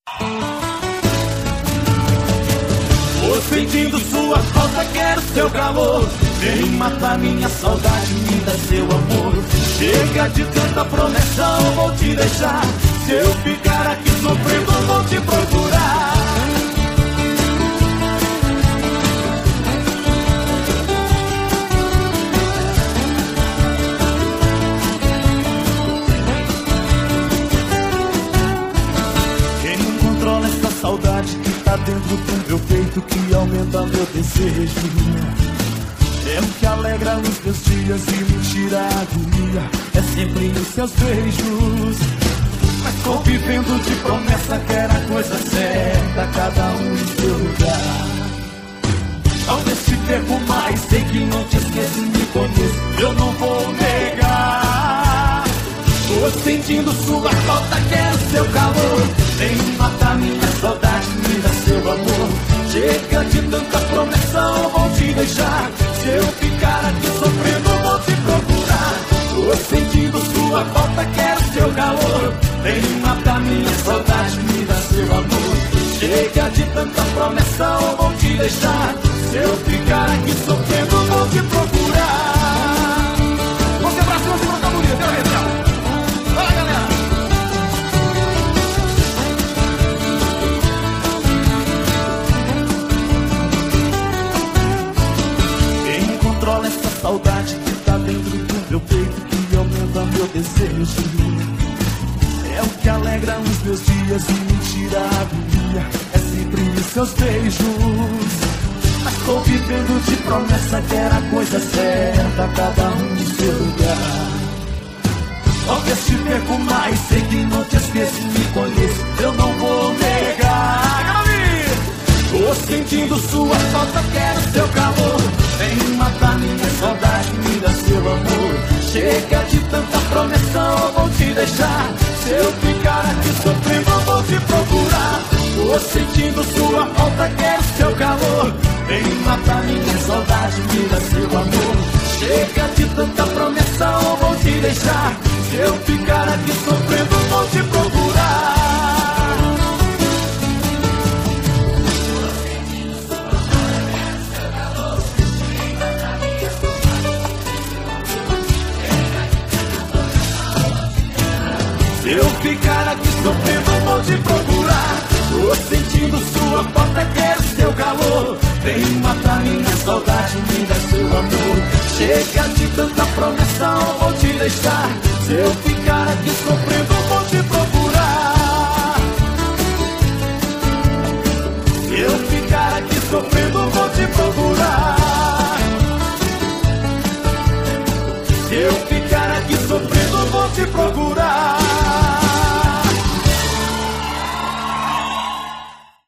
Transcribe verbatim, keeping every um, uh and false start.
Tô sentindo sua falta, quero seu calor. Vem matar minha saudade, me dá seu amor. Chega de tanta promessa, eu vou te deixar. Se eu ficar aqui sofrendo, eu vou te procurar. Quem não controla essa saudade que tá dentro do meu peito, que aumenta meu desejo? É o que alegra os meus dias e me tira a agonia. É sempre os seus beijos. Mas convivendo de promessa que era coisa certa, cada um em seu lugar. Talvez te perco mais, sei que não te esqueço, me conheço, eu não vou negar. Tô sentindo sua falta, quero seu calor. Vem matar minha saudade, me dá seu amor. Chega de tanta promessa, eu vou te deixar. Se eu ficar aqui sofrendo, eu vou te procurar. Tô sentindo sua falta, quero seu calor. Vem matar minha saudade, me dá seu amor. Chega de tanta promessa, eu vou te deixar. Se eu ficar aqui sofrendo, eu vou te procurar. Você abraçou, você não tá bonito, deu retrato. Vai, galera! Quem controla essa saudade que tá dentro do meu peito, que aumenta meu desejo? É o que alegra os meus dias e me tira a agonia. É sempre os seus beijos. Mas tô vivendo de promessa que era coisa certa, cada um em seu lugar. Talvez te perco mais, sei que não te esqueço, me conheço, eu não vou negar. Tô sentindo sua falta, quero seu calor. Vem matar minha saudade, me dá seu amor. Chega de tanta promessa, eu vou te deixar. Se eu ficar aqui sofrendo, eu vou te procurar. Tô sentindo sua falta, quero seu calor. Vem matar minha saudade, me dá seu amor. Chega de tanta promessa, eu vou te deixar. Se eu ficar aqui sofrendo, eu vou te procurar. Se eu ficar aqui sofrendo, eu vou te procurar. Tô sentindo sua falta, quero seu calor. Vem matar minha saudade, me dá seu amor. Chega de tanta promessa, eu vou te deixar. Se eu ficar aqui sofrendo, eu vou te procurar. Se eu ficar aqui sofrendo, eu vou te procurar. Se eu ficar aqui sofrendo, eu vou te procurar.